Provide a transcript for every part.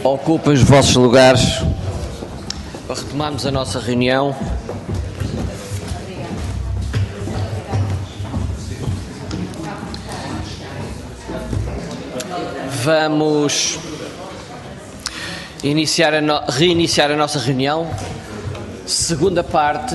Ocupem os vossos lugares para retomarmos a nossa reunião. Vamos reiniciar a nossa reunião. Segunda parte.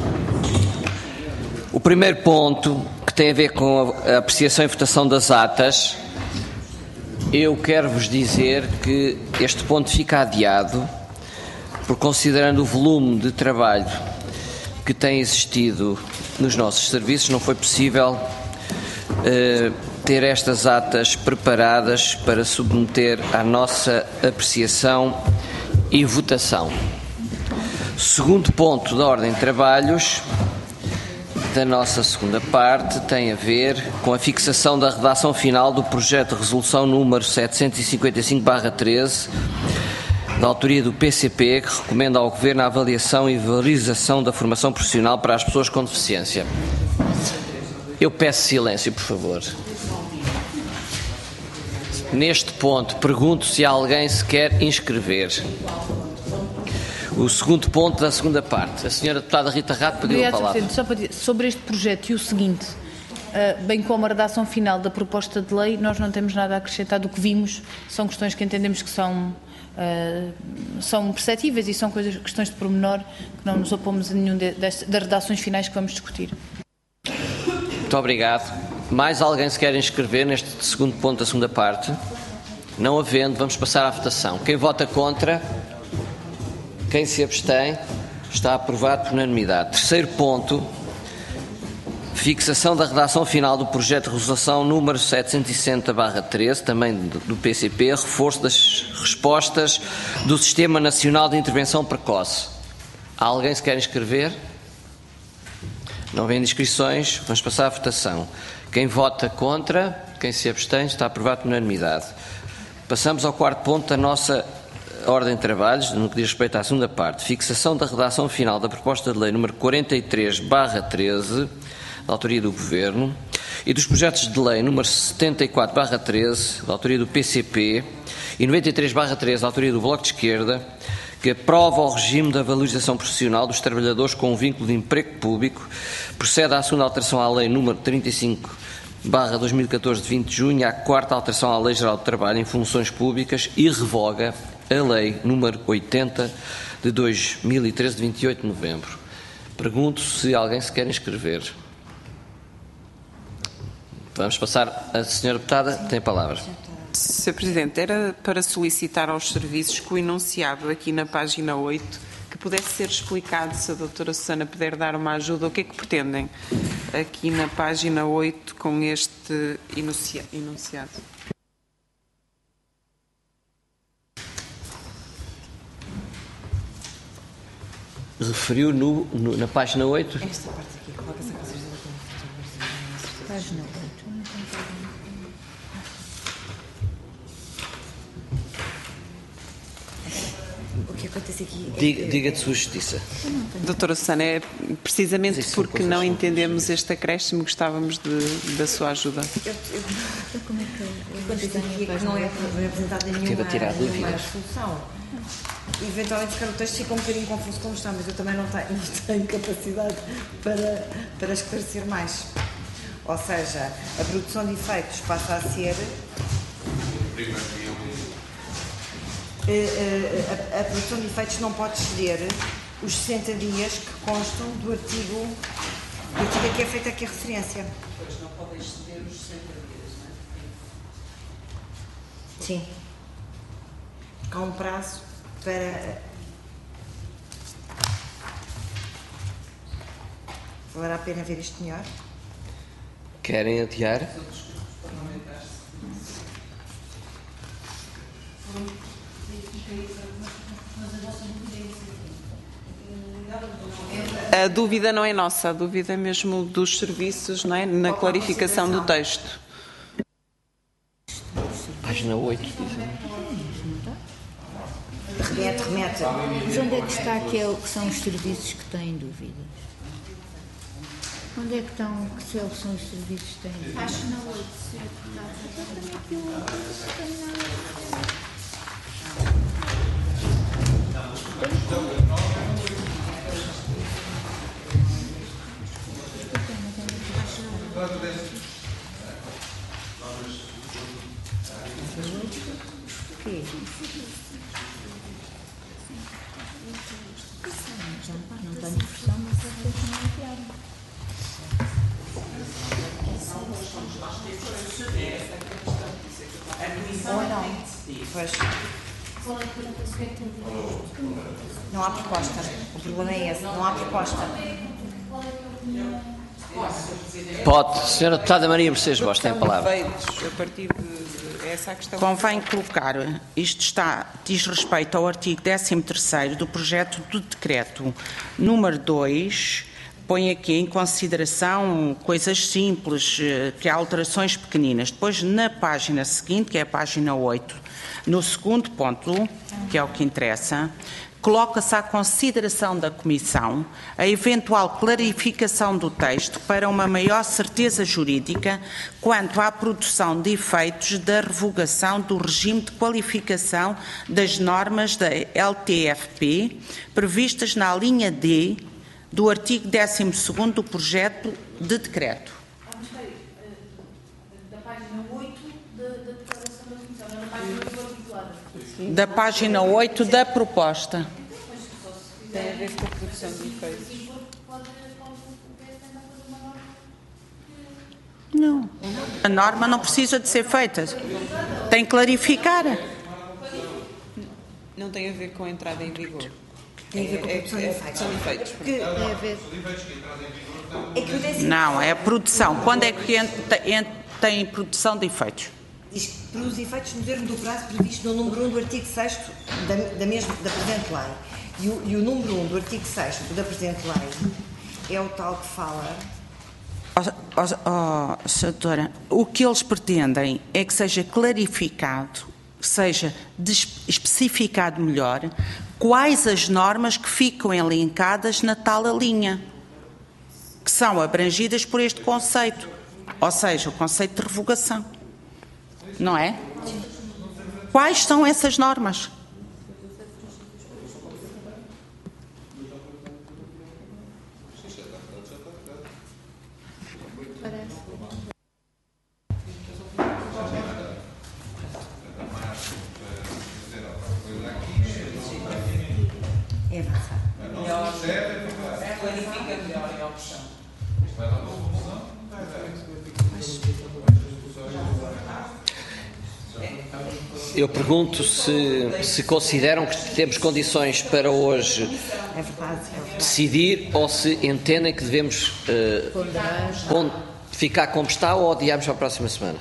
O primeiro ponto, que tem a ver com a apreciação e votação das atas. Eu quero vos dizer que este ponto fica adiado, porque considerando o volume de trabalho que tem existido nos nossos serviços, não foi possível ter estas atas preparadas para submeter à nossa apreciação e votação. Segundo ponto da ordem de trabalhos da nossa segunda parte tem a ver com a fixação da redação final do projeto de resolução número 755/13, da autoria do PCP, que recomenda ao Governo a avaliação e valorização da formação profissional para as pessoas com deficiência. Eu peço silêncio, por favor. Neste ponto, pergunto se alguém se quer inscrever. O segundo ponto da segunda parte. A senhora deputada Rita Rato pediu a palavra. Só para dizer, sobre este projeto e o seguinte, bem como a redação final da proposta de lei, nós não temos nada a acrescentar do que vimos. São questões que entendemos que são perceptíveis e são questões de pormenor que não nos opomos a nenhum das redações finais que vamos discutir. Muito obrigado. Mais alguém se quer inscrever neste segundo ponto da segunda parte? Não havendo, vamos passar à votação. Quem vota contra? Quem se abstém? Está aprovado por unanimidade. Terceiro ponto, fixação da redação final do projeto de resolução número 760/13, também do PCP, reforço das respostas do Sistema Nacional de Intervenção Precoce. Há alguém se quer inscrever? Não havendo inscrições, vamos passar à votação. Quem vota contra? Quem se abstém? Está aprovado por unanimidade. Passamos ao quarto ponto da nossa ordem de trabalhos, no que diz respeito à segunda parte. Fixação da redação final da proposta de lei número 43/13, da autoria do Governo, e dos projetos de lei número 74/13, da autoria do PCP, e 93/13, da autoria do Bloco de Esquerda, que aprova o regime da valorização profissional dos trabalhadores com um vínculo de emprego público, procede à segunda alteração à lei número 35/2014 de 20 de junho, à quarta alteração à Lei Geral do Trabalho em funções públicas e revoga a lei número 80 de 2013 de 28 de novembro. Pergunto se alguém se quer inscrever. Vamos passar. A senhora deputada tem a palavra. Sr. Presidente, era para solicitar aos serviços que o enunciado aqui na página 8, que pudesse ser explicado, se a doutora Susana puder dar uma ajuda, o que é que pretendem aqui na página 8 com este enunciado. Referiu na página 8? Esta parte aqui, coloca-se a consideração da página 8. O que acontece aqui Diga de sua justiça. Doutora Susana, é precisamente porque não entendemos este acréscimo, gostávamos da sua ajuda. Como é que não é apresentada nenhuma solução? Eventualmente, se calhar, o texto fica um bocadinho confuso como está, mas eu também não tenho capacidade para esclarecer mais. Ou seja, a produção de efeitos passa a ser... A produção de efeitos não pode exceder os 60 dias que constam do artigo a que é feita aqui a referência. Pois não podem exceder os 60 dias, não é? Sim. Há um prazo para... Valerá a pena ver isto melhor? Querem adiar? A dúvida não é nossa, a dúvida é mesmo dos serviços, não é? Na clarificação do texto. Página 8, dizem. Remete. Mas onde é que está que são os serviços que têm dúvidas? Onde é que estão, que são os serviços que têm dúvidas? Página 8, Sr. Deputado. quê? Não tenho pressão, mas vocês não enviaram. Ou não? Pois. Não há proposta. O problema é esse, não há proposta. Pode. Senhora Deputada Maria Mercedes Bosch, tem a palavra. A partir de essa questão. Convém colocar, diz respeito ao artigo 13º do projeto do decreto número 2, põe aqui em consideração coisas simples, que há alterações pequeninas. Depois, na página seguinte, que é a página 8, no segundo ponto, que é o que interessa, coloca-se à consideração da Comissão a eventual clarificação do texto para uma maior certeza jurídica quanto à produção de efeitos da revogação do regime de qualificação das normas da LTFP previstas na linha D do artigo 12º do projeto de decreto. Da página 8 da declaração da Comissão, não da página 8 articulada. Da página 8 da proposta. Tem a ver com a produção de efeitos. Não. A norma não precisa de ser feita. Tem que clarificar. Não tem a ver com a entrada em vigor. Tem a ver com a produção de efeitos. Tem a ver. É que o 10º Não, é a produção. Quando é que tem produção de efeitos? diz que produz efeitos no termo do prazo previsto no número 1 do artigo 6º da presente lei. E o número 1 do artigo 6º da presente lei é o tal que fala... Senadora, o que eles pretendem é que seja clarificado, seja especificado melhor quais as normas que ficam elencadas na tal linha, que são abrangidas por este conceito, ou seja, o conceito de revogação. Não é? Quais são essas normas? É avançado. Clarifica melhor a opção. Eu pergunto se consideram que temos condições para hoje decidir ou se entendem que devemos ficar como está ou adiarmos para a próxima semana.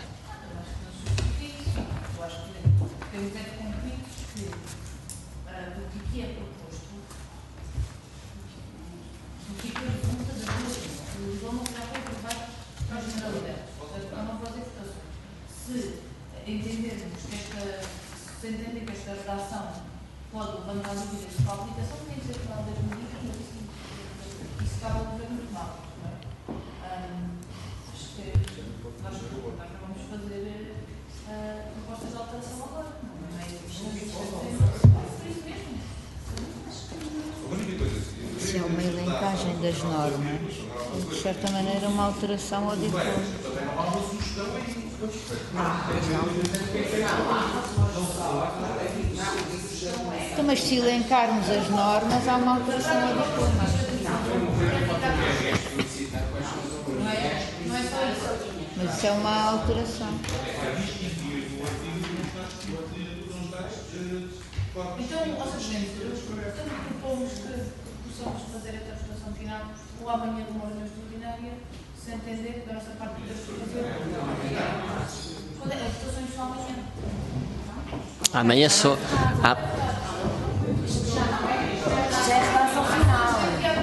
Se entender que esta redação pode levantar dúvidas sobre a aplicação, tem que ser final das medidas, mas isso acaba de ver muito mal. Acho que nós não vamos fazer propostas de alteração agora. Não é isso mesmo. Se é uma elencagem das normas, de certa maneira uma alteração ou diferente. Então, mas se elencarmos as normas, há uma alteração ou diferente. Não é só isso. Mas isso é uma alteração. Então, ou seja, propomos que possamos fazer a transformação final ou amanhã de uma ordem extraordinária, se entender que da nossa parte podemos fazer. Quando é a votação só amanhã? Amanhã só. Já é a redação final.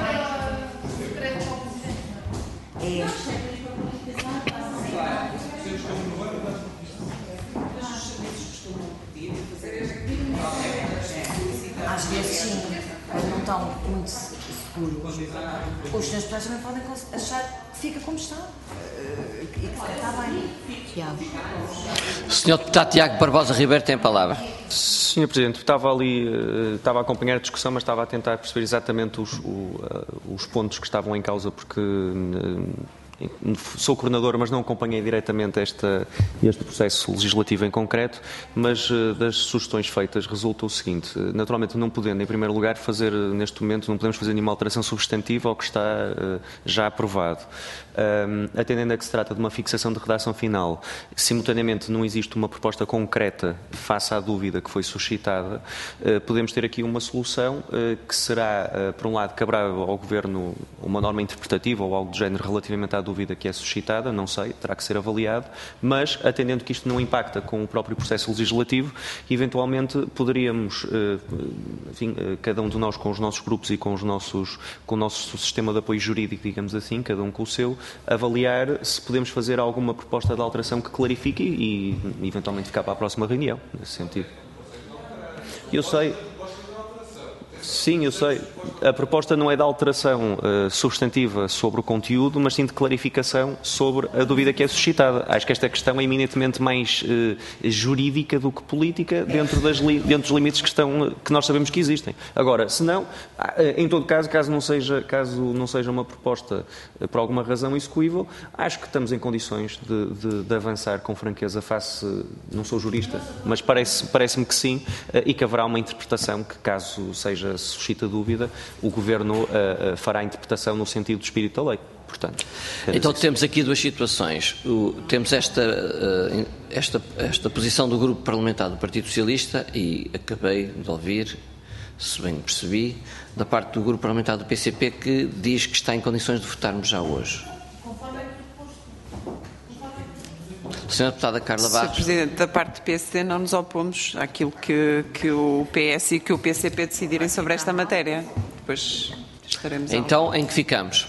Às vezes sim, quando não estão muito seguros. Os senhores deputados também podem achar que fica como está. E que está bem. Tiago. Senhor Deputado Tiago Barbosa Ribeiro tem a palavra. Sr. Presidente, estava a acompanhar a discussão, mas estava a tentar perceber exatamente os pontos que estavam em causa, porque sou coordenador, mas não acompanhei diretamente este processo legislativo em concreto, mas das sugestões feitas resulta o seguinte: naturalmente não podendo, em primeiro lugar, fazer, neste momento, não podemos fazer nenhuma alteração substantiva ao que está já aprovado. Atendendo a que se trata de uma fixação de redação final, simultaneamente não existe uma proposta concreta face à dúvida que foi suscitada, podemos ter aqui uma solução que será, por um lado, caberá ao Governo uma norma interpretativa ou algo do género relativamente à dúvida que é suscitada, não sei, terá que ser avaliado, mas atendendo que isto não impacta com o próprio processo legislativo, eventualmente poderíamos, enfim, cada um de nós com os nossos grupos e com o nosso sistema de apoio jurídico, digamos assim, cada um com o seu, avaliar se podemos fazer alguma proposta de alteração que clarifique e eventualmente ficar para a próxima reunião, nesse sentido. Eu sei. Sim, eu sei. A proposta não é de alteração substantiva sobre o conteúdo, mas sim de clarificação sobre a dúvida que é suscitada. Acho que esta questão é eminentemente mais jurídica do que política, dentro dos limites que nós sabemos que existem. Agora, se não, em todo caso, caso não seja uma proposta por alguma razão execuível, acho que estamos em condições de avançar com franqueza face, não sou jurista, mas parece-me que sim, e que haverá uma interpretação que, caso seja suscita dúvida, o Governo fará a interpretação no sentido do espírito da lei. Portanto, então temos aqui duas situações. Temos esta posição do Grupo Parlamentar do Partido Socialista e acabei de ouvir, se bem percebi, da parte do Grupo Parlamentar do PCP que diz que está em condições de votarmos já hoje. Senhora Deputada Carla Barros. Sr. Presidente, da parte do PSD não nos opomos àquilo que o PS e que o PCP decidirem sobre esta matéria. Depois estaremos Então, em que ficamos?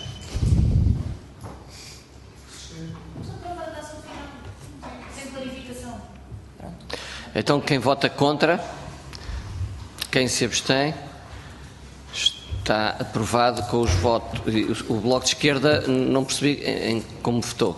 Sem clarificação. Então, quem vota contra? Quem se abstém? Está aprovado com os votos. O Bloco de Esquerda, não percebi como votou.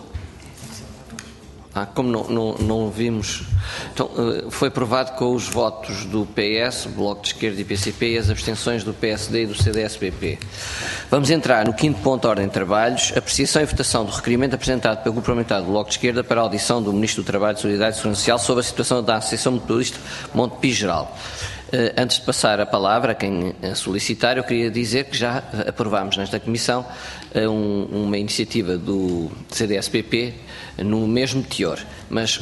Como não vimos, então, foi aprovado com os votos do PS, Bloco de Esquerda e PCP e as abstenções do PSD e do CDS-PP. Vamos entrar no quinto ponto da ordem de trabalhos, apreciação e votação do requerimento apresentado pelo Grupo Parlamentar do Bloco de Esquerda para a audição do Ministro do Trabalho, Solidariedade e Segurança Social sobre a situação da Associação Mutualista Montepio Geral. Antes de passar a palavra a quem a solicitar, eu queria dizer que já aprovámos nesta Comissão uma iniciativa do CDS-PP no mesmo teor. Mas,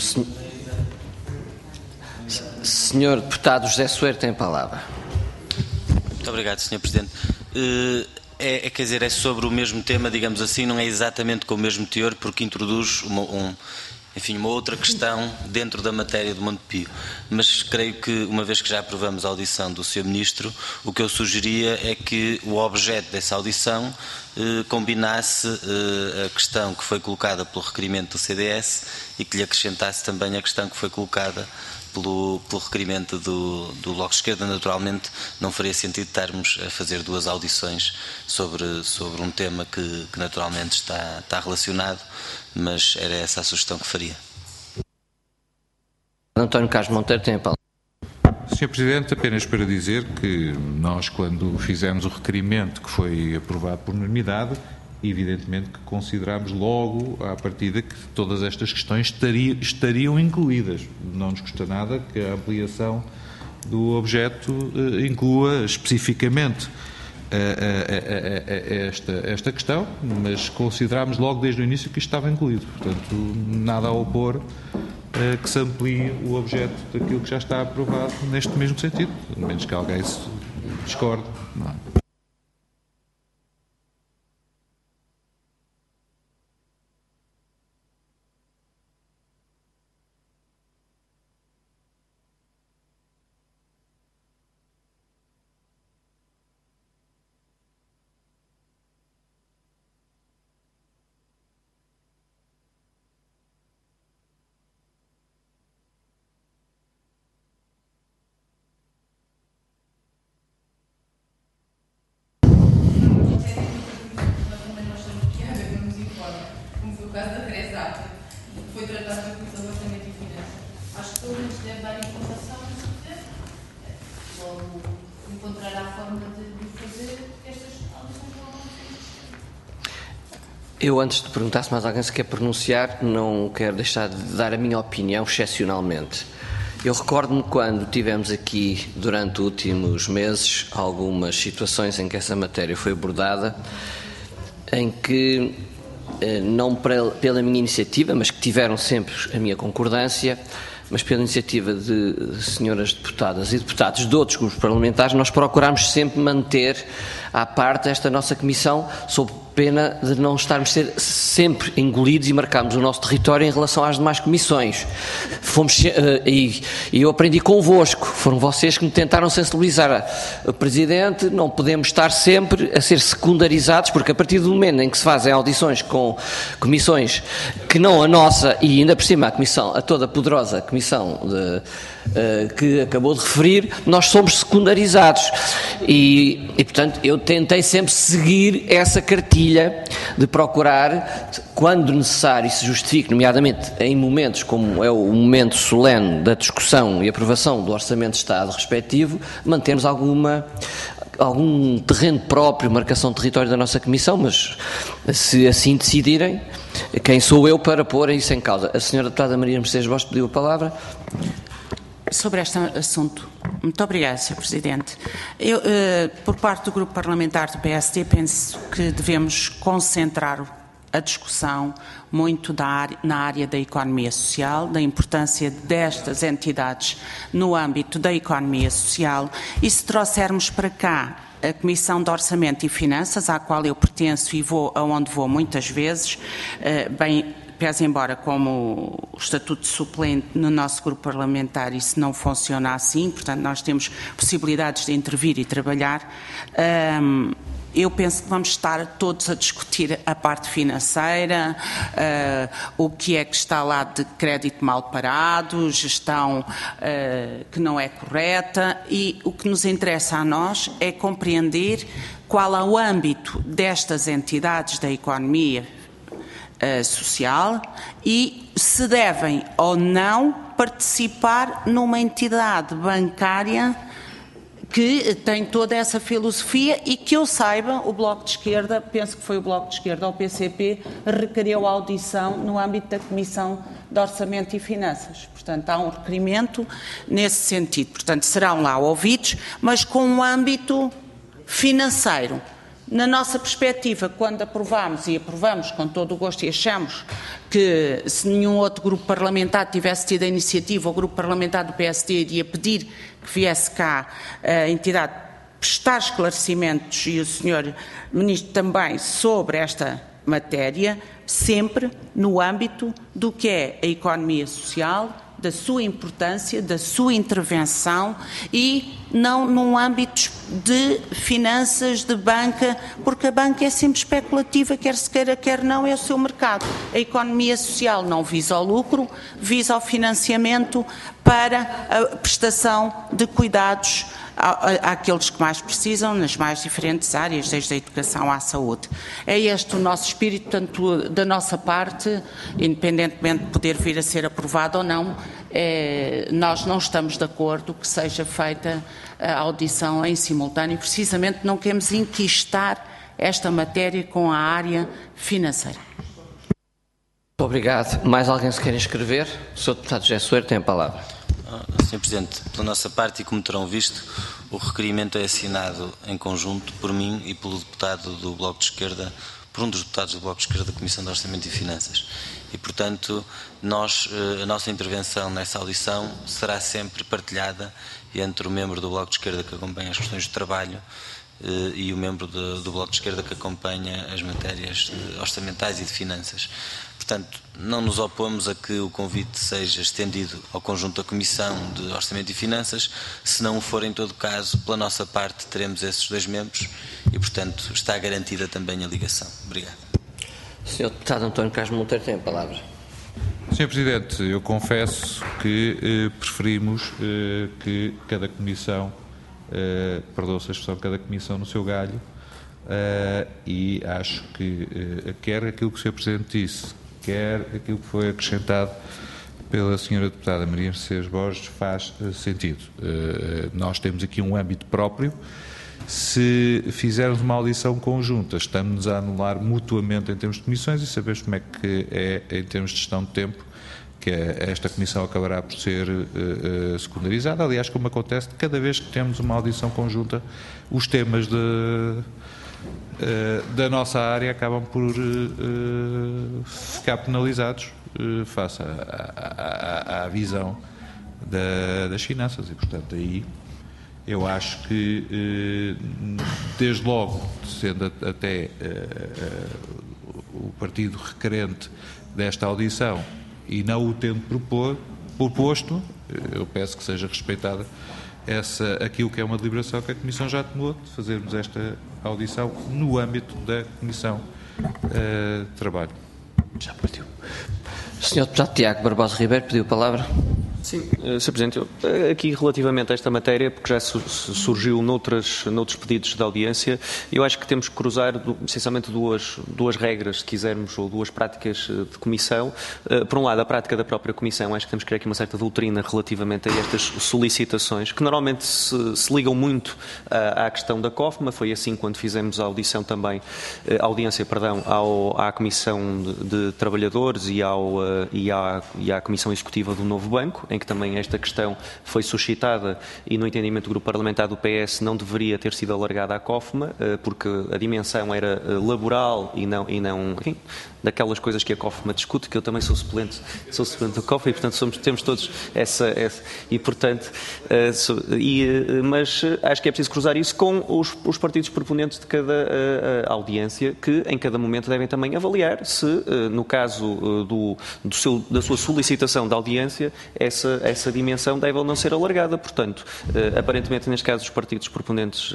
Senhor Deputado José Soeiro tem a palavra. Muito obrigado, Sr. Presidente. Quer dizer, é sobre o mesmo tema, digamos assim, não é exatamente com o mesmo teor, porque introduz uma outra questão dentro da matéria do Montepio. Mas creio que, uma vez que já aprovamos a audição do Sr. Ministro, o que eu sugeria é que o objeto dessa audição combinasse a questão que foi colocada pelo requerimento do CDS e que lhe acrescentasse também a questão que foi colocada pelo requerimento do Bloco de Esquerda. Naturalmente, não faria sentido estarmos a fazer duas audições sobre um tema que naturalmente está relacionado, mas era essa a sugestão que faria. António Carlos Monteiro tem a palavra. Sr. Presidente, apenas para dizer que nós, quando fizemos o requerimento que foi aprovado por unanimidade, evidentemente que considerámos logo à partida que todas estas questões estariam incluídas. Não nos custa nada que a ampliação do objeto inclua especificamente esta questão, mas considerámos logo desde o início que isto estava incluído. Portanto, nada a opor que se amplie o objeto daquilo que já está aprovado neste mesmo sentido, a menos que alguém se discorde. Não é? Eu, antes de perguntar se mais alguém se quer pronunciar, não quero deixar de dar a minha opinião excepcionalmente. Eu recordo-me quando tivemos aqui, durante os últimos meses, algumas situações em que essa matéria foi abordada, em que, não pela minha iniciativa, mas que tiveram sempre a minha concordância, mas pela iniciativa de senhoras deputadas e deputados de outros grupos parlamentares, nós procurámos sempre manter à parte esta nossa comissão, sob pena de não estarmos sempre engolidos e marcarmos o nosso território em relação às demais comissões. E eu aprendi convosco, foram vocês que me tentaram sensibilizar. O Presidente, não podemos estar sempre a ser secundarizados, porque a partir do momento em que se fazem audições com comissões que não a nossa, e ainda por cima a toda poderosa comissão que acabou de referir, nós somos secundarizados. E, portanto, eu tentei sempre seguir essa cartilha de procurar, quando necessário e se justifique, nomeadamente em momentos como é o momento solene da discussão e aprovação do Orçamento de Estado respectivo, mantermos algum terreno próprio, marcação de território da nossa Comissão, mas se assim decidirem, quem sou eu para pôr isso em causa? A senhora deputada Maria Mercedes Borges pediu a palavra. Sobre este assunto. Muito obrigada, Sr. Presidente. Eu, por parte do Grupo Parlamentar do PSD, penso que devemos concentrar a discussão muito na área da economia social, da importância destas entidades no âmbito da economia social, e se trouxermos para cá a Comissão de Orçamento e Finanças, à qual eu pertenço e vou aonde vou muitas vezes, pese embora como o estatuto de suplente no nosso grupo parlamentar isso não funciona assim, portanto nós temos possibilidades de intervir e trabalhar, eu penso que vamos estar todos a discutir a parte financeira, o que é que está lá de crédito mal parado, gestão que não é correta, e o que nos interessa a nós é compreender qual é o âmbito destas entidades da economia social e se devem ou não participar numa entidade bancária que tem toda essa filosofia e que eu saiba, o Bloco de Esquerda, penso que foi o Bloco de Esquerda ou o PCP, requeriu a audição no âmbito da Comissão de Orçamento e Finanças. Portanto, há um requerimento nesse sentido. Portanto, serão lá ouvidos, mas com um âmbito financeiro. Na nossa perspectiva, quando aprovamos, e aprovamos com todo o gosto e achamos que se nenhum outro grupo parlamentar tivesse tido a iniciativa, o grupo parlamentar do PSD iria pedir que viesse cá a entidade prestar esclarecimentos e o Sr. Ministro também sobre esta matéria, sempre no âmbito do que é a economia social, da sua importância, da sua intervenção e não num âmbito de finanças, de banca, porque a banca é sempre especulativa, quer se queira, quer não, é o seu mercado. A economia social não visa o lucro, visa o financiamento para a prestação de cuidados àqueles que mais precisam, nas mais diferentes áreas, desde a educação à saúde. É este o nosso espírito, portanto, da nossa parte, independentemente de poder vir a ser aprovado ou não, nós não estamos de acordo que seja feita a audição em simultâneo, precisamente não queremos enquistar esta matéria com a área financeira. Muito obrigado. Mais alguém se quer inscrever? O Sr. Deputado José Soeiro tem a palavra. Sr. Presidente, pela nossa parte, e como terão visto, o requerimento é assinado em conjunto por mim e pelo deputado do Bloco de Esquerda, por um dos deputados do Bloco de Esquerda da Comissão de Orçamento e Finanças. E, portanto, a nossa intervenção nessa audição será sempre partilhada entre o membro do Bloco de Esquerda que acompanha as questões de trabalho e o membro do Bloco de Esquerda que acompanha as matérias orçamentais e de finanças. Portanto, não nos opomos a que o convite seja estendido ao conjunto da Comissão de Orçamento e Finanças. Se não o for, em todo caso, pela nossa parte, teremos esses dois membros e, portanto, está garantida também a ligação. Obrigado. Sr. Deputado António Carlos Monteiro tem a palavra. Sr. Presidente, eu confesso que preferimos que cada comissão, perdoa-se a expressão, cada comissão no seu galho, e acho que quer aquilo que o Sr. Presidente disse, quer aquilo que foi acrescentado pela Sra. Deputada Maria Mercedes Borges faz sentido. Nós temos aqui um âmbito próprio se fizermos uma audição conjunta, estamos a anular mutuamente em termos de comissões e sabemos como é que é em termos de gestão de tempo, que esta comissão acabará por ser secundarizada. Aliás, como acontece, cada vez que temos uma audição conjunta, os temas da nossa área acabam por ficar penalizados face à visão das finanças e, portanto, aí eu acho que, desde logo, sendo até o partido requerente desta audição e não o tendo proposto, eu peço que seja respeitada aquilo que é uma deliberação que a Comissão já tomou, de fazermos esta audição no âmbito da Comissão de Trabalho. Já partiu. O Sr. Deputado Tiago Barbosa Ribeiro pediu a palavra. Sim, Sr. Presidente, aqui relativamente a esta matéria, porque já surgiu noutros pedidos de audiência, eu acho que temos que cruzar essencialmente duas regras, se quisermos, ou duas práticas de comissão. Por um lado, a prática da própria comissão, acho que temos que criar aqui uma certa doutrina relativamente a estas solicitações, que normalmente se ligam muito à questão da COFMA. Foi assim quando fizemos a audiência à Comissão de Trabalhadores e à Comissão Executiva do Novo Banco, em que também esta questão foi suscitada e, no entendimento do Grupo Parlamentar do PS, não deveria ter sido alargada à COFMA, porque a dimensão era laboral e não enfim, daquelas coisas que a COFMA discute, que eu também sou suplente da COFMA e, portanto, temos todos essa e, portanto, mas acho que é preciso cruzar isso com os partidos proponentes de cada audiência, que em cada momento devem também avaliar se, no caso da sua solicitação de audiência, essa dimensão deve ou não ser alargada. Portanto, aparentemente, neste caso, os partidos proponentes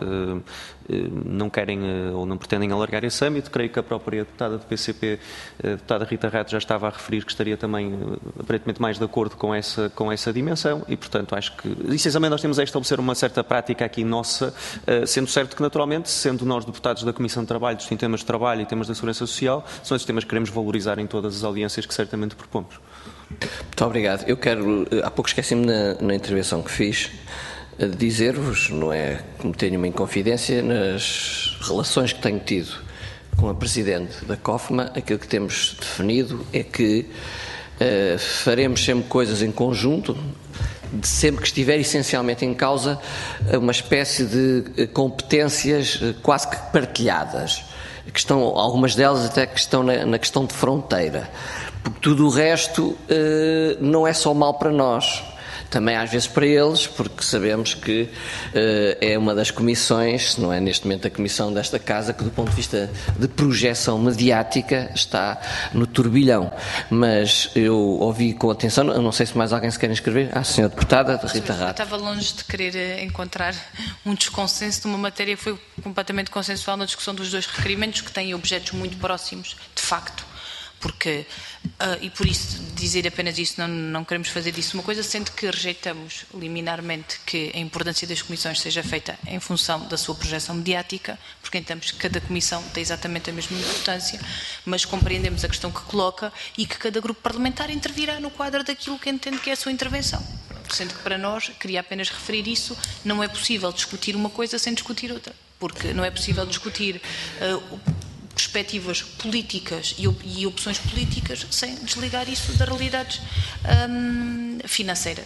não querem ou não pretendem alargar esse âmbito. Creio que a própria deputada do PCP, a deputada Rita Rato, já estava a referir que estaria também, aparentemente, mais de acordo com essa dimensão e, portanto, acho que, essencialmente, nós temos a estabelecer uma certa prática aqui nossa, sendo certo que, naturalmente, sendo nós deputados da Comissão de Trabalho, em temas de trabalho e temas da segurança social, são esses temas que queremos valorizar em todas as audiências que certamente propomos. Muito obrigado. Eu quero, há pouco esqueci-me na intervenção que fiz, dizer-vos, não é cometer nenhuma inconfidência, nas relações que tenho tido com a Presidente da COFMA, aquilo que temos definido é que faremos sempre coisas em conjunto, sempre que estiver essencialmente em causa uma espécie de competências quase que partilhadas, que estão, algumas delas até que estão na questão de fronteira. Porque tudo o resto não é só mal para nós, também às vezes para eles, porque sabemos que é uma das comissões, se não é neste momento a comissão desta Casa, que do ponto de vista de projeção mediática está no turbilhão. Mas eu ouvi com atenção, eu não sei se mais alguém se quer inscrever. Senhora Deputada Rita Rato. Eu estava longe de querer encontrar um desconsenso de uma matéria que foi completamente consensual na discussão dos dois requerimentos, que têm objetos muito próximos, de facto. Porque, e por isso dizer apenas isso, não queremos fazer disso uma coisa, sendo que rejeitamos liminarmente que a importância das comissões seja feita em função da sua projeção mediática, porque entendemos que cada comissão tem exatamente a mesma importância, mas compreendemos a questão que coloca e que cada grupo parlamentar intervirá no quadro daquilo que entende que é a sua intervenção. Sendo que para nós, queria apenas referir isso, não é possível discutir uma coisa sem discutir outra, porque não é possível discutir perspectivas políticas e opções políticas sem desligar isso da realidade financeira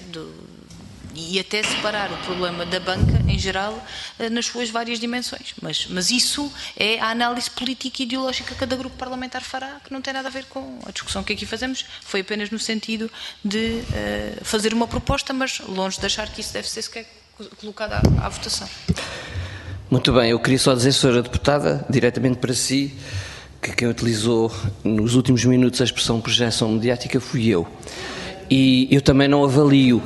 e até separar o problema da banca em geral nas suas várias dimensões. Mas isso é a análise política e ideológica que cada grupo parlamentar fará, que não tem nada a ver com a discussão que aqui fazemos. Foi apenas no sentido de fazer uma proposta, mas longe de achar que isso deve ser sequer colocado à votação. Muito bem, eu queria só dizer, Sra. Deputada, diretamente para si, que quem utilizou nos últimos minutos a expressão projeção mediática fui eu. E eu também não avalio,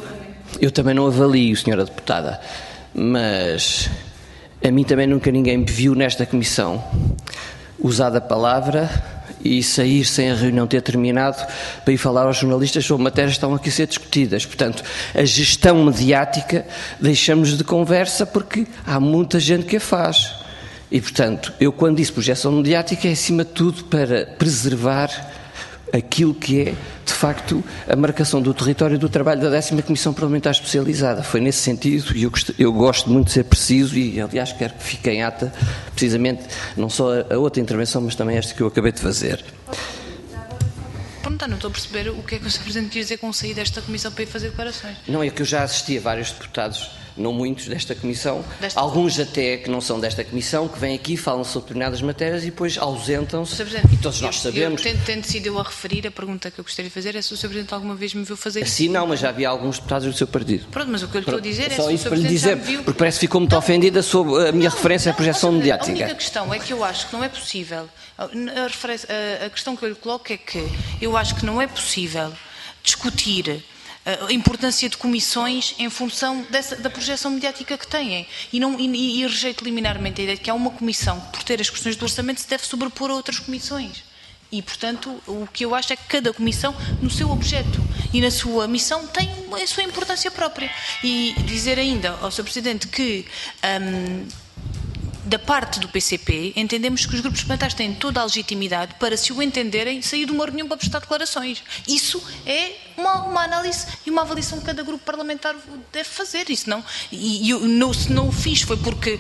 Sra. Deputada, mas a mim também nunca ninguém me viu nesta comissão usar a palavra e sair sem a reunião ter terminado para ir falar aos jornalistas sobre matérias que estão aqui a ser discutidas. Portanto, a gestão mediática deixamos de conversa porque há muita gente que a faz. E, portanto, eu quando disse projeção mediática é acima de tudo para preservar aquilo que é, de facto, a marcação do território do trabalho da 10ª Comissão Parlamentar Especializada. Foi nesse sentido, e eu gosto muito de ser preciso, e aliás quero que fique em ata, precisamente, não só a outra intervenção, mas também esta que eu acabei de fazer. Não estou a perceber o que é que o Sr. Presidente quis dizer com sair desta Comissão para ir fazer declarações. Não, é que eu já assisti a vários deputados, não muitos, desta Comissão, alguns até que não são desta Comissão, que vêm aqui, falam sobre determinadas matérias e depois ausentam-se, e todos nós sabemos. Tendo sido eu a referir, a pergunta que eu gostaria de fazer é se o Sr. Presidente alguma vez me viu fazer isso. Assim não, mas já havia alguns deputados do seu partido. Pronto, mas o que eu lhe estou a dizer é só se isso o Sr. para lhe Presidente dizer, já me viu... porque parece que ficou muito ofendida sobre a minha referência à projeção mediática. A única questão é que eu acho que não é possível, a questão que eu lhe coloco é que eu acho que não é possível discutir a importância de comissões em função da projeção mediática que têm. E rejeito liminarmente a ideia de que há uma comissão que, por ter as questões do orçamento, se deve sobrepor a outras comissões. E, portanto, o que eu acho é que cada comissão, no seu objeto e na sua missão, tem a sua importância própria. E dizer ainda ao Sr. Presidente que... da parte do PCP, entendemos que os grupos parlamentares têm toda a legitimidade para, se o entenderem, sair de uma reunião para prestar declarações. Isso é uma análise e uma avaliação que cada grupo parlamentar deve fazer. Isso não, se não o fiz foi porque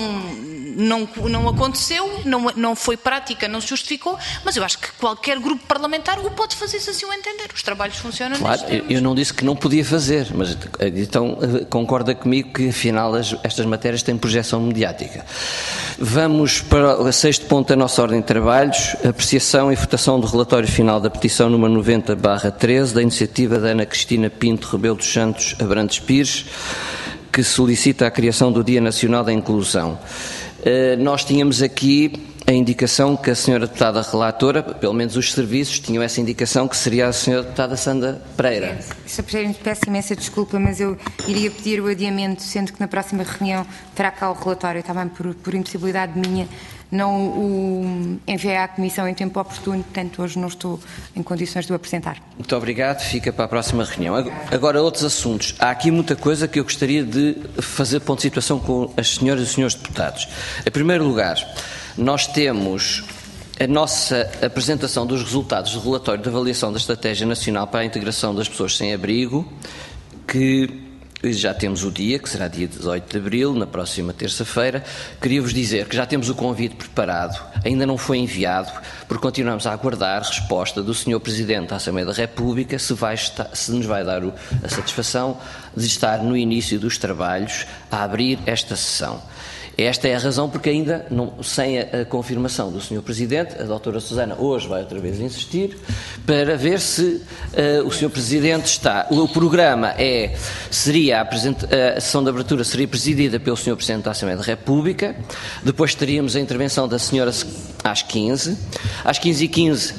não aconteceu, não foi prática, não se justificou, mas eu acho que qualquer grupo parlamentar o pode fazer se assim o entender. Os trabalhos funcionam claro, eu não disse que não podia fazer, mas então concorda comigo que afinal estas matérias têm projeção mediática. Vamos para o 6º ponto da nossa ordem de trabalhos, apreciação e votação do relatório final da petição número 90/13 da iniciativa da Ana Cristina Pinto Rebelo dos Santos Abrantes Pires, que solicita a criação do Dia Nacional da Inclusão. Nós tínhamos aqui a indicação que a senhora deputada relatora, pelo menos os serviços, tinham essa indicação que seria a senhora deputada Sandra Pereira. Sr. Presidente, peço imensa desculpa, mas eu iria pedir o adiamento, sendo que na próxima reunião terá cá o relatório, também por impossibilidade minha, não o enviei à Comissão em tempo oportuno, portanto hoje não estou em condições de o apresentar. Muito obrigado, fica para a próxima reunião. Agora outros assuntos. Há aqui muita coisa que eu gostaria de fazer ponto de situação com as senhoras e os senhores deputados. Em primeiro lugar, nós temos a nossa apresentação dos resultados do relatório de avaliação da Estratégia Nacional para a Integração das Pessoas Sem Abrigo, que já temos o dia, que será dia 18 de abril, na próxima terça-feira. Queria-vos dizer que já temos o convite preparado, ainda não foi enviado, porque continuamos a aguardar a resposta do Sr. Presidente da Assembleia da República se nos vai dar a satisfação de estar no início dos trabalhos a abrir esta sessão. Esta é a razão porque ainda, sem a confirmação do Sr. Presidente, a doutora Susana hoje vai outra vez insistir para ver se o Sr. Presidente está. O programa seria a sessão de abertura seria presidida pelo Sr. Presidente da Assembleia da República, depois teríamos a intervenção da senhora às 15, às 15h15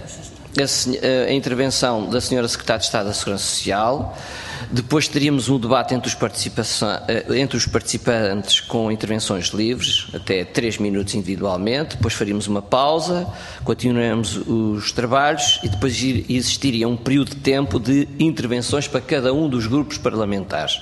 a intervenção da senhora Secretária de Estado da Segurança Social. Depois teríamos um debate entre os participantes com intervenções livres, até 3 minutos individualmente, depois faríamos uma pausa, continuaremos os trabalhos e depois existiria um período de tempo de intervenções para cada um dos grupos parlamentares.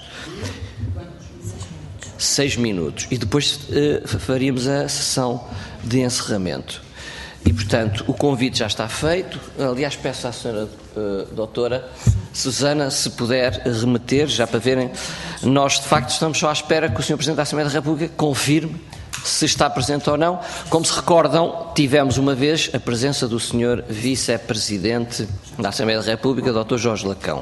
6 minutos. E depois faríamos a sessão de encerramento. E, portanto, o convite já está feito. Aliás, peço à senhora doutora Susana, se puder remeter, já para verem, nós de facto estamos só à espera que o Sr. Presidente da Assembleia da República confirme se está presente ou não. Como se recordam, tivemos uma vez a presença do Sr. Vice-Presidente da Assembleia da República, Dr. Jorge Lacão.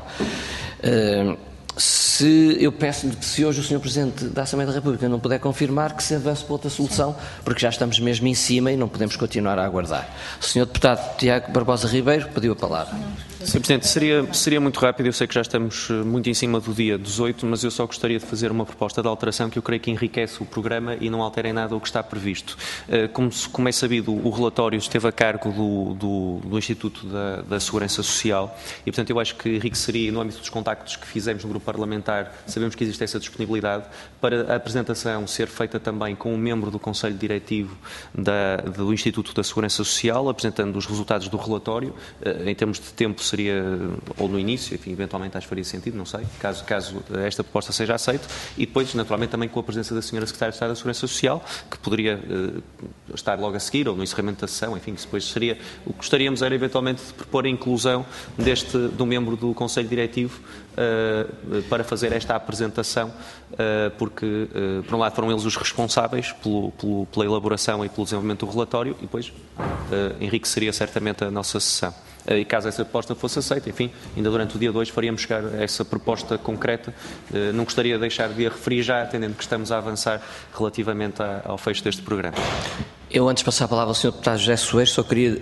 Eu peço-lhe que, se hoje o Sr. Presidente da Assembleia da República não puder confirmar, que se avance para outra solução, porque já estamos mesmo em cima e não podemos continuar a aguardar. O Sr. Deputado Tiago Barbosa Ribeiro pediu a palavra. Sr. Presidente, seria muito rápido, eu sei que já estamos muito em cima do dia 18, mas eu só gostaria de fazer uma proposta de alteração que eu creio que enriquece o programa e não altera em nada o que está previsto. Como é sabido, o relatório esteve a cargo do Instituto da Segurança Social e, portanto, eu acho que enriqueceria, no âmbito dos contactos que fizemos no grupo parlamentar, sabemos que existe essa disponibilidade, para a apresentação ser feita também com um membro do Conselho Diretivo do Instituto da Segurança Social, apresentando os resultados do relatório. Em termos de tempo seria, ou no início, enfim, eventualmente acho que faria sentido, não sei, caso esta proposta seja aceita, e depois, naturalmente, também com a presença da Sra. Secretária de Estado da Segurança Social, que poderia estar logo a seguir, ou no encerramento da sessão, enfim, depois seria, o que gostaríamos era, eventualmente, de propor a inclusão do membro do Conselho Diretivo para fazer esta apresentação, porque, por um lado, foram eles os responsáveis pela elaboração e pelo desenvolvimento do relatório, e depois enriqueceria certamente a nossa sessão. E caso essa proposta fosse aceita, enfim, ainda durante o dia 2 faríamos chegar a essa proposta concreta. Não gostaria de deixar de a referir já, atendendo que estamos a avançar relativamente ao fecho deste programa. Eu, antes de passar a palavra ao Sr. Deputado José Soeiro, só queria,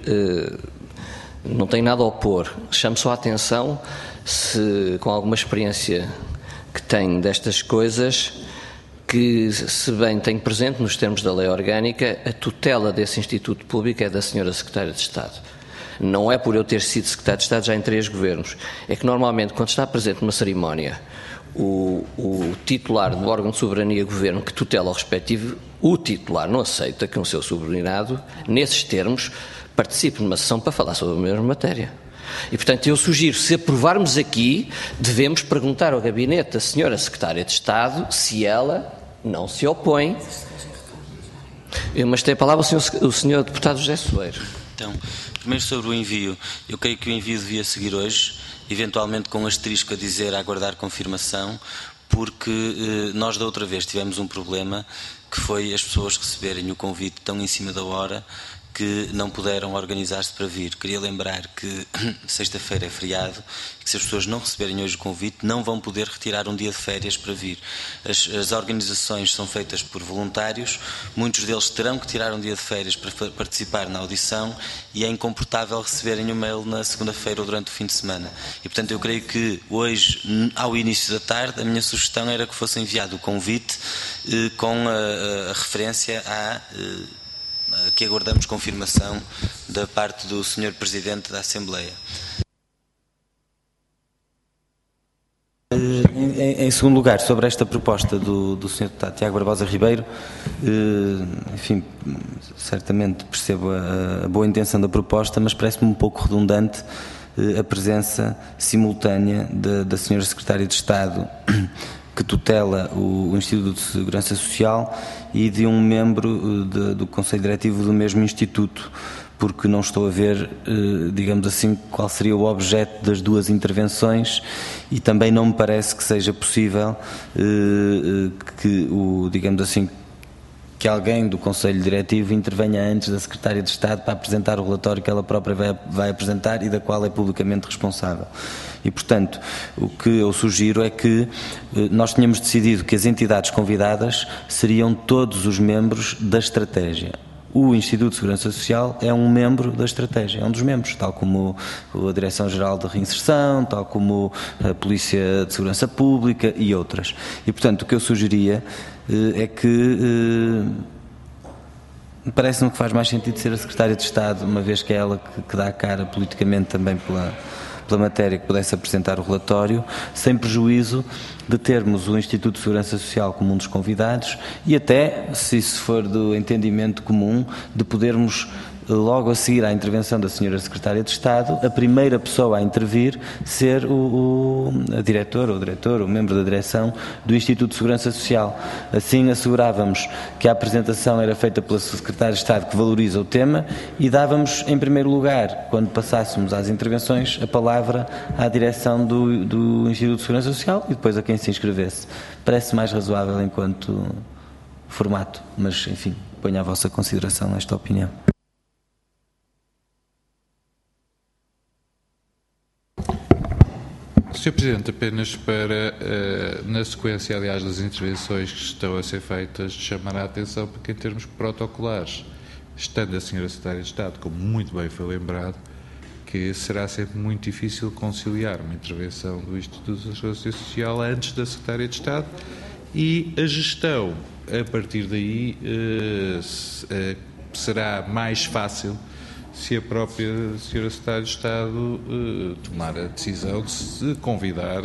não tenho nada a opor, chamo só a atenção, se com alguma experiência que tenho destas coisas, que, se bem tenho presente nos termos da lei orgânica, a tutela desse Instituto Público é da Sra. Secretária de Estado. Não é por eu ter sido Secretário de Estado já em 3 governos. É que, normalmente, quando está presente numa cerimónia, o titular do órgão de soberania governo que tutela o respectivo, o titular não aceita que um seu subordinado, nesses termos, participe numa sessão para falar sobre a mesma matéria. E, portanto, eu sugiro, se aprovarmos aqui, devemos perguntar ao gabinete da Sra. Secretária de Estado se ela não se opõe. Mas tem a palavra o Sr. Deputado José Soeiro. Então, primeiro sobre o envio. Eu creio que o envio devia seguir hoje, eventualmente com um asterisco a dizer a aguardar confirmação, porque nós da outra vez tivemos um problema que foi as pessoas receberem o convite tão em cima da hora que não puderam organizar-se para vir. Queria lembrar que sexta-feira é feriado e que se as pessoas não receberem hoje o convite não vão poder retirar um dia de férias para vir. As organizações são feitas por voluntários, muitos deles terão que tirar um dia de férias para participar na audição e é incomportável receberem o mail na segunda-feira ou durante o fim de semana. E, portanto, eu creio que hoje, ao início da tarde, a minha sugestão era que fosse enviado o convite com a referência que aguardamos confirmação da parte do Sr. Presidente da Assembleia. Em segundo lugar, sobre esta proposta do Sr. Deputado Tiago Barbosa Ribeiro, enfim, certamente percebo a boa intenção da proposta, mas parece-me um pouco redundante a presença simultânea da Sra. Secretária de Estado que tutela o Instituto de Segurança Social e de um membro do Conselho Diretivo do mesmo Instituto, porque não estou a ver, digamos assim, qual seria o objeto das duas intervenções e também não me parece que seja possível digamos assim, que alguém do Conselho Diretivo intervenha antes da Secretária de Estado para apresentar o relatório que ela própria vai apresentar e da qual é publicamente responsável. E, portanto, o que eu sugiro é que nós tínhamos decidido que as entidades convidadas seriam todos os membros da estratégia. O Instituto de Segurança Social é um membro da estratégia, é um dos membros, tal como a Direção-Geral de Reinserção, tal como a Polícia de Segurança Pública e outras. E, portanto, o que eu sugeria é que parece-me que faz mais sentido ser a Secretária de Estado, uma vez que é ela que dá a cara politicamente também pela matéria, que pudesse apresentar o relatório, sem prejuízo de termos o Instituto de Segurança Social como um dos convidados e até, se isso for do entendimento comum, de podermos, logo a seguir à intervenção da Sra. Secretária de Estado, a primeira pessoa a intervir ser a diretora ou diretor, o membro da direção do Instituto de Segurança Social. Assim assegurávamos que a apresentação era feita pela Secretária de Estado, que valoriza o tema, e dávamos em primeiro lugar, quando passássemos às intervenções, a palavra à direção do Instituto de Segurança Social e depois a quem se inscrevesse. Parece mais razoável enquanto formato, mas enfim, ponho à vossa consideração nesta opinião. Sr. Presidente, apenas para, na sequência, aliás, das intervenções que estão a ser feitas, chamar a atenção para que, em termos protocolares, estando a Sra. Secretária de Estado, como muito bem foi lembrado, que será sempre muito difícil conciliar uma intervenção do Instituto de Segurança Social antes da Secretária de Estado e a gestão, a partir daí, será mais fácil se a própria Sra. Secretária de Estado tomar a decisão de se convidar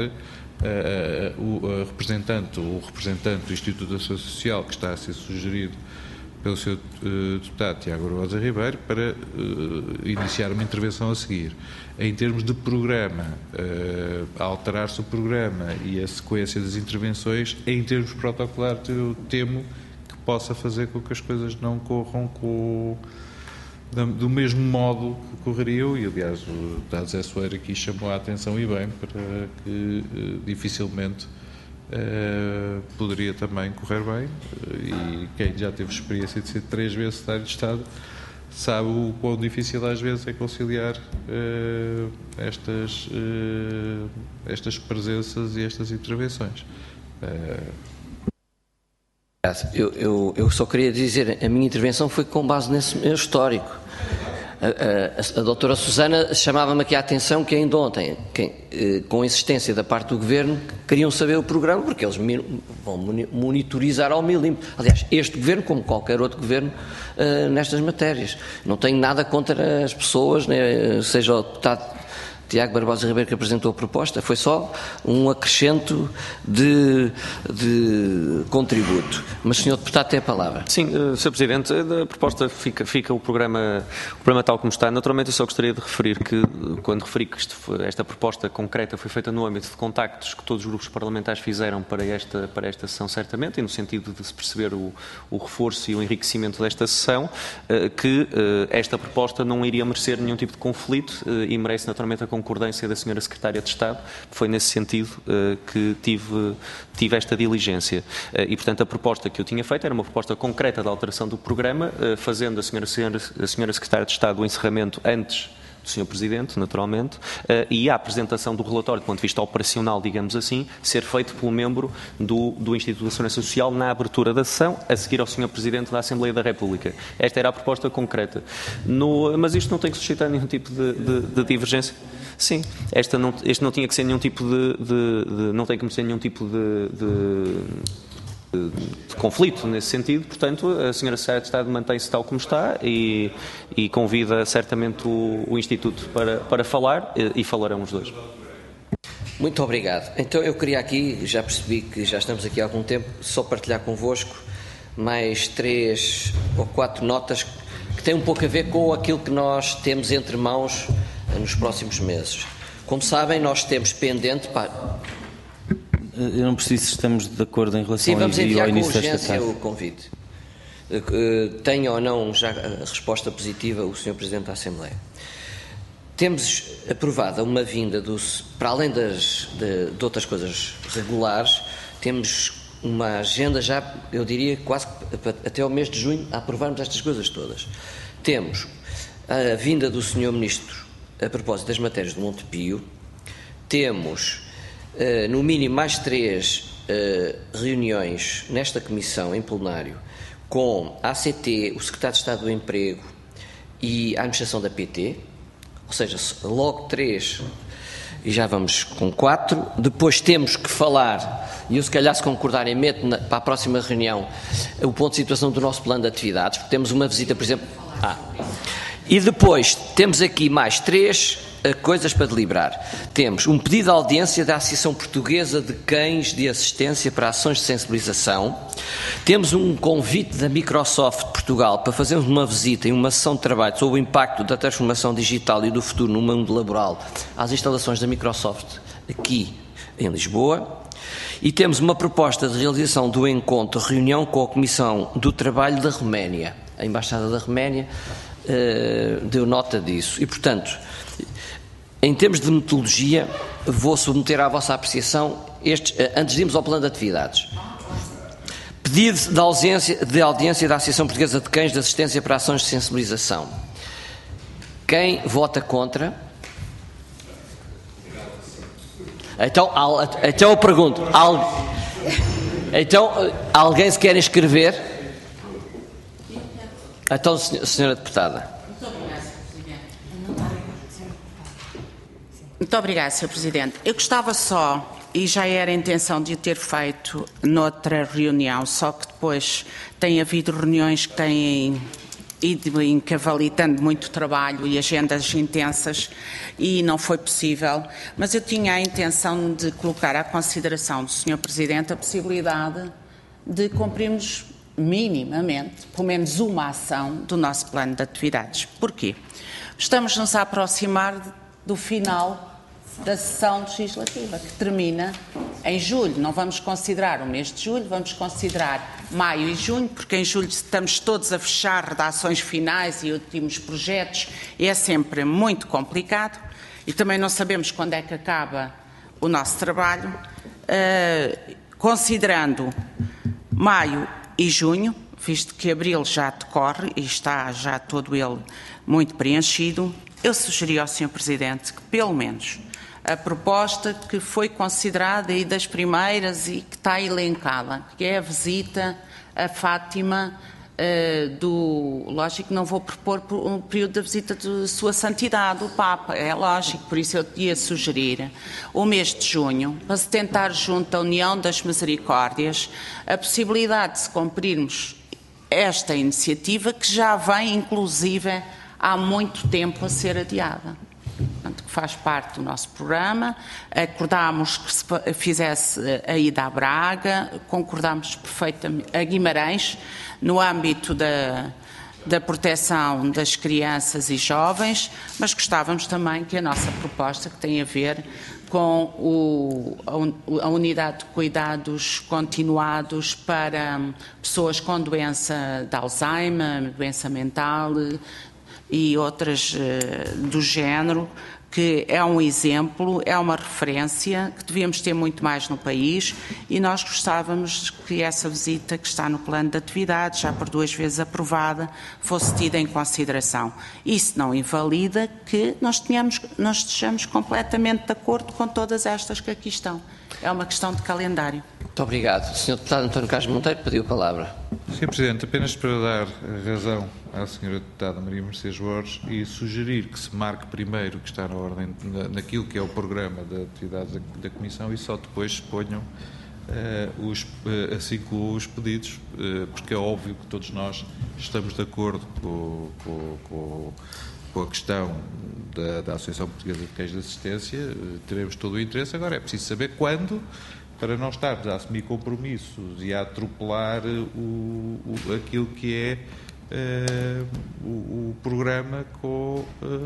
o representante do Instituto da Segurança Social, que está a ser sugerido pelo Sr. Deputado Tiago Barbosa Ribeiro para iniciar uma intervenção a seguir. Em termos de programa, alterar-se o programa e a sequência das intervenções, em termos protocolares, eu temo que possa fazer com que as coisas não corram do mesmo modo que correriam, e aliás o deputado Zé Soeiro aqui chamou a atenção e bem para que dificilmente poderia também correr bem, e quem já teve experiência de ser 3 vezes secretário de Estado sabe o quão difícil às vezes é conciliar estas presenças e estas intervenções. Eu só queria dizer, a minha intervenção foi com base nesse histórico. A doutora Susana chamava-me aqui a atenção que ainda ontem, com insistência da parte do Governo, queriam saber o programa, porque eles vão monitorizar ao milímetro. Aliás, este Governo, como qualquer outro Governo, nestas matérias. Não tenho nada contra as pessoas, né, seja o deputado Tiago Barbosa Ribeiro que apresentou a proposta, foi só um acrescento de contributo. Mas o Sr. Deputado tem a palavra. Sim, Sr. Presidente, a proposta fica o programa tal como está. Naturalmente, eu só gostaria de referir que, quando referi que esta proposta concreta foi feita no âmbito de contactos que todos os grupos parlamentares fizeram para esta sessão, certamente, e no sentido de se perceber o reforço e o enriquecimento desta sessão, que esta proposta não iria merecer nenhum tipo de conflito e merece naturalmente a concordância da Sra. Secretária de Estado. Foi nesse sentido que tive esta diligência. E, portanto, a proposta que eu tinha feito era uma proposta concreta de alteração do programa, fazendo a Sra. Secretária de Estado o encerramento antes do Sr. Presidente, naturalmente, e a apresentação do relatório, do ponto de vista operacional, digamos assim, ser feito pelo membro do Instituto da Segurança Social na abertura da sessão, a seguir ao Sr. Presidente da Assembleia da República. Esta era a proposta concreta. Mas isto não tem que suscitar nenhum tipo de divergência. Sim, este não tinha que ser nenhum tipo não tem que ser nenhum tipo de conflito nesse sentido. Portanto, a Sra. Secretária de Estado mantém-se tal como está e convida certamente o Instituto para falar, e falarão os dois. Muito obrigado. Então eu queria aqui, já percebi que já estamos aqui há algum tempo, só partilhar convosco mais 3 ou 4 notas que têm um pouco a ver com aquilo que nós temos entre mãos nos próximos meses. Como sabem, nós temos pendente... Eu não preciso se estamos de acordo em relação Sim, vamos enviar com urgência o convite. Tenha ou não já a resposta positiva o Sr. Presidente da Assembleia. Temos aprovada uma vinda para além de outras coisas regulares, temos uma agenda já, eu diria, quase até ao mês de junho, a aprovarmos estas coisas todas. Temos a vinda do Sr. Ministro a propósito das matérias do Monte Pio, temos no mínimo mais 3 reuniões nesta comissão em plenário com a ACT, o Secretário de Estado do Emprego e a administração da PT, ou seja, logo 3 e já vamos com 4. Depois temos que falar, e eu se calhar se concordarem meto para a próxima reunião o ponto de situação do nosso plano de atividades, porque temos uma visita, por exemplo... E depois temos aqui mais 3 coisas para deliberar. Temos um pedido de audiência da Associação Portuguesa de Cães de Assistência para Ações de Sensibilização. Temos um convite da Microsoft Portugal para fazermos uma visita e uma sessão de trabalho sobre o impacto da transformação digital e do futuro no mundo laboral às instalações da Microsoft aqui em Lisboa. E temos uma proposta de realização do encontro, reunião com a Comissão do Trabalho da Roménia. A Embaixada da Roménia deu nota disso. E, portanto, em termos de metodologia, vou submeter à vossa apreciação antes de irmos ao plano de atividades. Pedido de audiência da Associação Portuguesa de Cães de Assistência para Ações de Sensibilização. Quem vota contra? Então eu pergunto, alguém se quer inscrever? Então, Senhora Deputada. Muito obrigada, Sr. Presidente. Eu gostava só, e já era a intenção de o ter feito noutra reunião, só que depois tem havido reuniões que têm ido encavalitando muito trabalho e agendas intensas e não foi possível, mas eu tinha a intenção de colocar à consideração do Sr. Presidente a possibilidade de cumprirmos minimamente, pelo menos uma ação do nosso plano de atividades. Porquê? Estamos-nos a aproximar do final da sessão legislativa, que termina em julho. Não vamos considerar o mês de julho, vamos considerar maio e junho, porque em julho estamos todos a fechar redações finais e últimos projetos, e é sempre muito complicado, e também não sabemos quando é que acaba o nosso trabalho. Considerando maio e junho, visto que abril já decorre e está já todo ele muito preenchido, eu sugeri ao Sr. Presidente que, pelo menos, a proposta que foi considerada e das primeiras e que está elencada, que é a visita a Fátima lógico que não vou propor um período da visita de Sua Santidade, o Papa, é lógico, por isso eu ia sugerir o mês de junho, para se tentar junto à União das Misericórdias a possibilidade de se cumprirmos esta iniciativa que já vem, inclusive, há muito tempo a ser adiada. Portanto, que faz parte do nosso programa. Acordámos que se fizesse a ida a Braga, concordámos perfeitamente a Guimarães, no âmbito da proteção das crianças e jovens, mas gostávamos também que a nossa proposta, que tem a ver com a unidade de cuidados continuados para pessoas com doença de Alzheimer, doença mental e outras do género, que é um exemplo, é uma referência, que devíamos ter muito mais no país, e nós gostávamos que essa visita, que está no plano de atividades, já por 2 vezes aprovada, fosse tida em consideração. Isso não invalida que nós estejamos completamente de acordo com todas estas que aqui estão. É uma questão de calendário. Muito obrigado. O Sr. Deputado António Carlos Monteiro pediu a palavra. Sr. Presidente, apenas para dar razão à Sra. Deputada Maria Mercedes Borges e sugerir que se marque primeiro o que está na ordem, naquilo que é o programa de atividades da Comissão, e só depois se ponham assim com os pedidos, porque é óbvio que todos nós estamos de acordo com a questão da Associação Portuguesa de Cães de Assistência, teremos todo o interesse. Agora é preciso saber quando, para não estarmos a assumir compromissos e a atropelar aquilo que é o programa com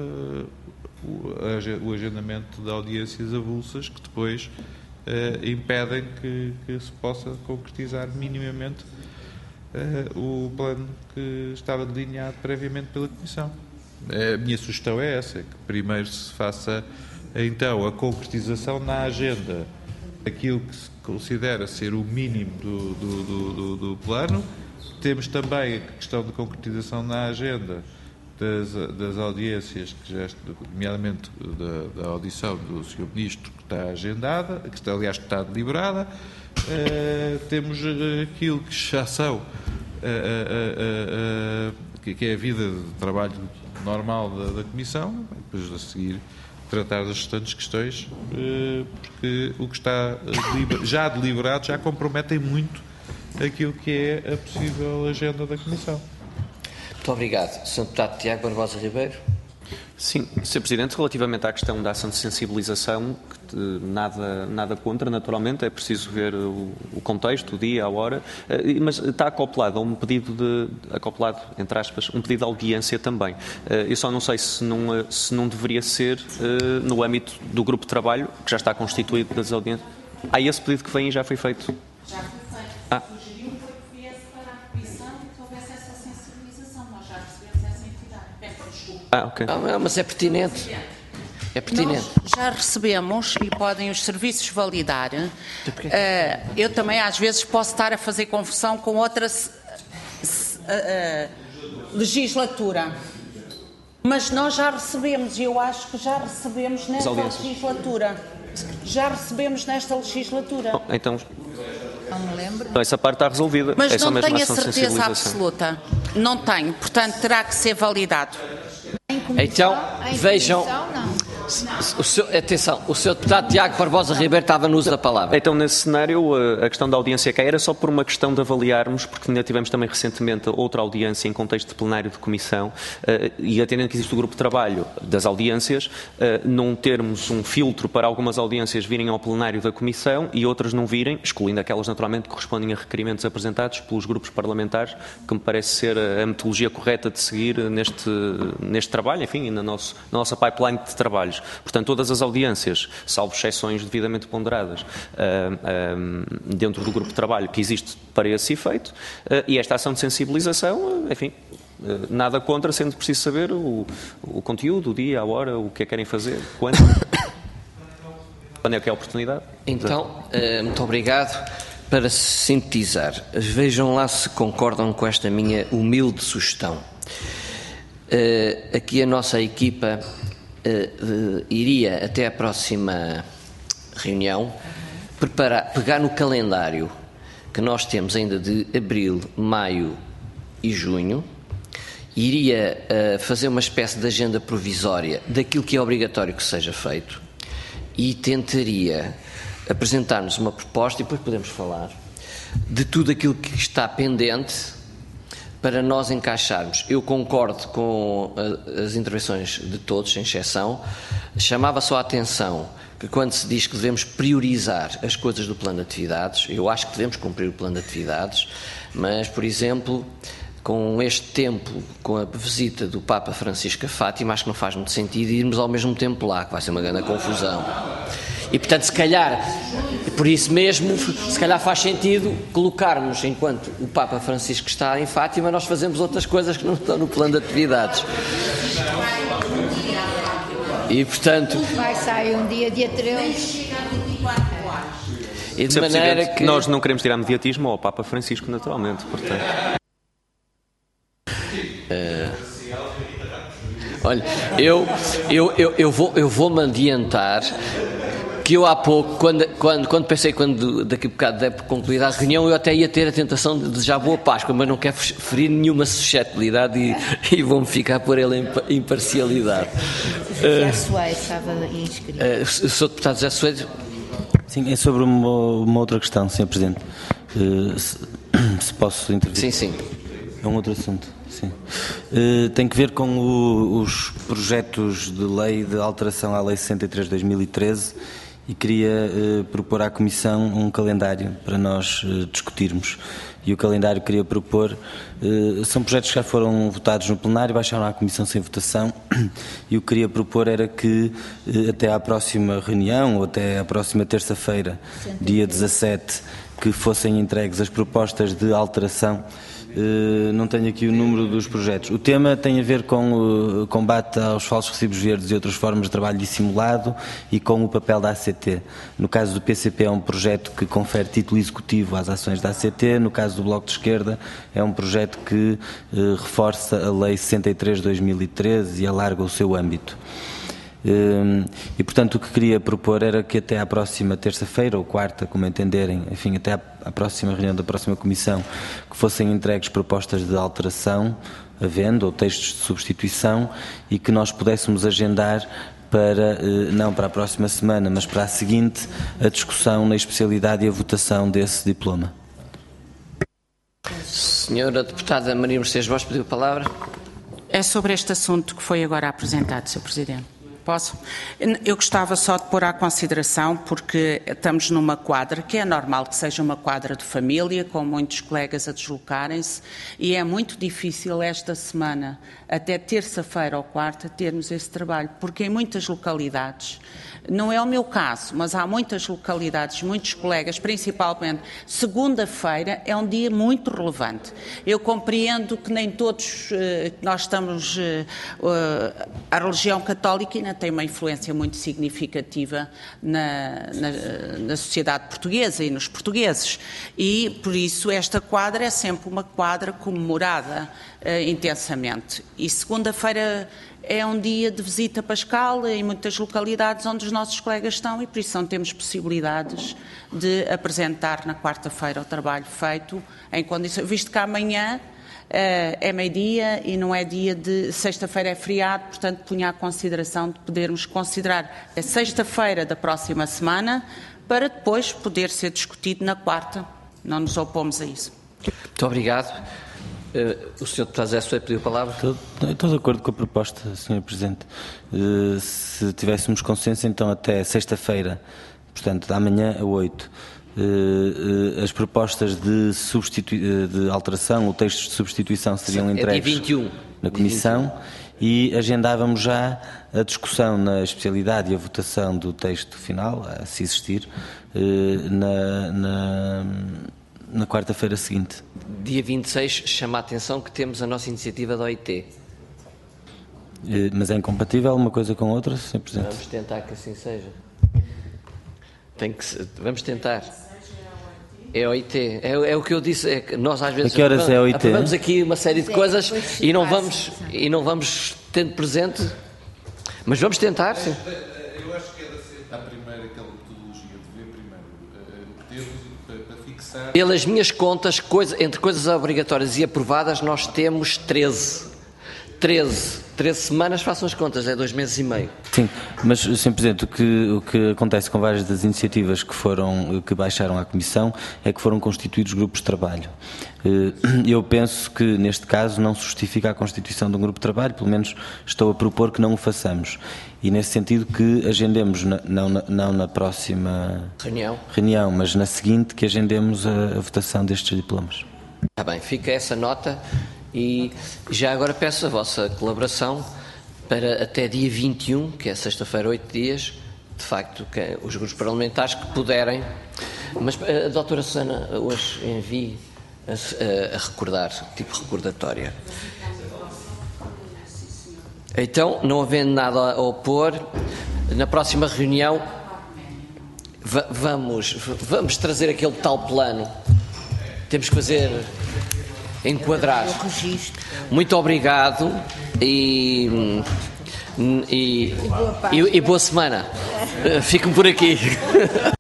o agendamento de audiências avulsas que depois impedem que se possa concretizar minimamente o plano que estava delineado previamente pela Comissão. A minha sugestão é essa, que primeiro se faça então a concretização na agenda daquilo que se considera ser o mínimo do plano. Temos também a questão de concretização na agenda das audiências, que já, nomeadamente da audição do Sr. Ministro, que está agendada, que está deliberada. Temos aquilo que já são, que é a vida de trabalho normal da Comissão, depois a seguir tratar das restantes questões, porque o que está já deliberado já comprometem muito aquilo que é a possível agenda da Comissão. Muito obrigado. Sr. Deputado Tiago Barbosa Ribeiro. Sim, Sr. Presidente, relativamente à questão da ação de sensibilização, nada contra, naturalmente, é preciso ver o contexto, o dia, a hora, mas está acoplado a um pedido entre aspas, um pedido de audiência também. Eu só não sei se não deveria ser no âmbito do grupo de trabalho, que já está constituído das audiências. Esse pedido que vem e já foi feito. Já foi feito. Sugeriu que viesse para a Comissão e que houvesse essa sensibilização. Nós já recebemos essa entidade. Peço desculpa. Ok. Não, mas é pertinente. É pertinente. Nós já recebemos e podem os serviços validar. Eu também às vezes posso estar a fazer confusão com outra legislatura. Mas nós já recebemos, e eu acho que já recebemos nesta legislatura. Já recebemos nesta legislatura. Bom, então, não me lembro. Então essa parte está resolvida. Mas essa não tenho a ação de certeza absoluta. Não tenho, portanto terá que ser validado. Então, vejam, Atenção, o Sr. Deputado Tiago Barbosa Ribeiro estava no uso da palavra. Então, nesse cenário, a questão da audiência cá era só por uma questão de avaliarmos, porque ainda tivemos também recentemente outra audiência em contexto de plenário de comissão, e atendendo que existe o grupo de trabalho das audiências, não termos um filtro para algumas audiências virem ao plenário da comissão e outras não virem, excluindo aquelas naturalmente que correspondem a requerimentos apresentados pelos grupos parlamentares, que me parece ser a metodologia correta de seguir neste trabalho, enfim, na nossa pipeline de trabalhos. Portanto, todas as audiências, salvo exceções devidamente ponderadas, dentro do grupo de trabalho que existe para esse efeito, e esta ação de sensibilização, enfim, nada contra, sendo preciso saber o conteúdo, o dia, a hora, o que é que querem fazer, quando é que é a oportunidade. Então, muito obrigado. Para sintetizar, vejam lá se concordam com esta minha humilde sugestão. Aqui a nossa equipa iria até à próxima reunião pegar no calendário que nós temos ainda de abril, maio e junho, iria fazer uma espécie de agenda provisória daquilo que é obrigatório que seja feito e tentaria apresentar-nos uma proposta, e depois podemos falar de tudo aquilo que está pendente para nós encaixarmos. Eu concordo com as intervenções de todos, sem exceção. Chamava só a atenção que quando se diz que devemos priorizar as coisas do plano de atividades, eu acho que devemos cumprir o plano de atividades, mas, por exemplo, com este tempo, com a visita do Papa Francisco a Fátima, acho que não faz muito sentido irmos ao mesmo tempo lá, que vai ser uma grande confusão. E, portanto, se calhar, por isso mesmo, se calhar faz sentido colocarmos, enquanto o Papa Francisco está em Fátima, nós fazemos outras coisas que não estão no plano de atividades. E, portanto... Vai sair um dia 13. E de maneira que... Nós não queremos tirar mediatismo ao Papa Francisco, naturalmente, portanto... Olha, eu vou-me adiantar que eu há pouco, quando pensei, daqui a bocado der por concluída a reunião, eu até ia ter a tentação de desejar boa Páscoa, mas não quero ferir nenhuma suscetibilidade e vou-me ficar por ele em imparcialidade. José Soares estava inscrito. O Sr. Deputado José Soares. Sim, é sobre uma outra questão, Sr. Presidente. Se posso intervir? Sim. É um outro assunto. Sim. Tem que ver com os projetos de lei de alteração à Lei 63 de 2013 e queria propor à Comissão um calendário para nós discutirmos. E o calendário que queria propor são projetos que já foram votados no plenário, baixaram à Comissão sem votação, e o que queria propor era que até à próxima reunião, ou até à próxima terça-feira, dia 17, que fossem entregues as propostas de alteração. Não tenho aqui o número dos projetos. O tema tem a ver com o combate aos falsos recibos verdes e outras formas de trabalho dissimulado e com o papel da ACT. No caso do PCP é um projeto que confere título executivo às ações da ACT, no caso do Bloco de Esquerda é um projeto que reforça a Lei 63 de 2013 e alarga o seu âmbito. E, portanto, o que queria propor era que até à próxima terça-feira ou quarta, como entenderem, enfim, até à próxima reunião da próxima Comissão, que fossem entregues propostas de alteração, havendo, ou textos de substituição, e que nós pudéssemos agendar para, não para a próxima semana, mas para a seguinte, a discussão na especialidade e a votação desse diploma. Senhora Deputada Maria Mercedes Borges pediu a palavra. É sobre este assunto que foi agora apresentado, Sr. Presidente. Posso? Eu gostava só de pôr à consideração, porque estamos numa quadra, que é normal que seja uma quadra de família, com muitos colegas a deslocarem-se, e é muito difícil esta semana, até terça-feira ou quarta, termos esse trabalho, porque em muitas localidades, não é o meu caso, mas há muitas localidades, muitos colegas, principalmente segunda-feira, é um dia muito relevante. Eu compreendo que nem todos, nós estamos, a religião católica ainda tem uma influência muito significativa na sociedade portuguesa e nos portugueses, e por isso esta quadra é sempre uma quadra comemorada intensamente. E segunda-feira é um dia de visita pascal em muitas localidades onde os nossos colegas estão, e por isso não temos possibilidades de apresentar na quarta-feira o trabalho feito em condições, visto que amanhã é meio-dia e não é dia de... Sexta-feira é feriado, portanto, punha à consideração de podermos considerar a sexta-feira da próxima semana para depois poder ser discutido na quarta. Não nos opomos a isso. Muito obrigado. O Sr. Deputado José Soeiro pediu a palavra. Estou de acordo com a proposta, Sr. Presidente. Se tivéssemos consenso, então até sexta-feira, portanto, da manhã a 8, as propostas de alteração, o texto de substituição seriam entregues dia 21. Na Comissão e agendávamos já a discussão na especialidade e a votação do texto final, se existir, na quarta-feira seguinte. Dia 26, chama a atenção que temos a nossa iniciativa da OIT. Mas é incompatível uma coisa com outra, Sr. Presidente? Vamos tentar que assim seja. Vamos tentar. É OIT. É o que eu disse. É que nós às vezes a que horas é OIT? Aprovamos aqui uma série de coisas e não vamos tendo presente. Mas vamos tentar, sim. Eu acho que é de ser a primeira, aquela metodologia de ver primeiro o que temos para fixar. Pelas minhas contas, entre coisas obrigatórias e aprovadas, nós temos 13 semanas, façam as contas, é 2 meses e meio. Sim, mas, Sr. Presidente, o que acontece com várias das iniciativas que baixaram à Comissão é que foram constituídos grupos de trabalho. Eu penso que, neste caso, não se justifica a constituição de um grupo de trabalho, pelo menos estou a propor que não o façamos. E, nesse sentido, que agendemos, não na próxima reunião, mas na seguinte, que agendemos a votação destes diplomas. Está bem, fica essa nota. E já agora peço a vossa colaboração para até dia 21, que é sexta-feira, 8 dias, de facto, que os grupos parlamentares que puderem. Mas a doutora Susana hoje envie a recordar, tipo recordatória. Então, não havendo nada a opor, na próxima reunião vamos trazer aquele tal plano. Temos que fazer... enquadrar. Muito obrigado e boa semana. Fico por aqui.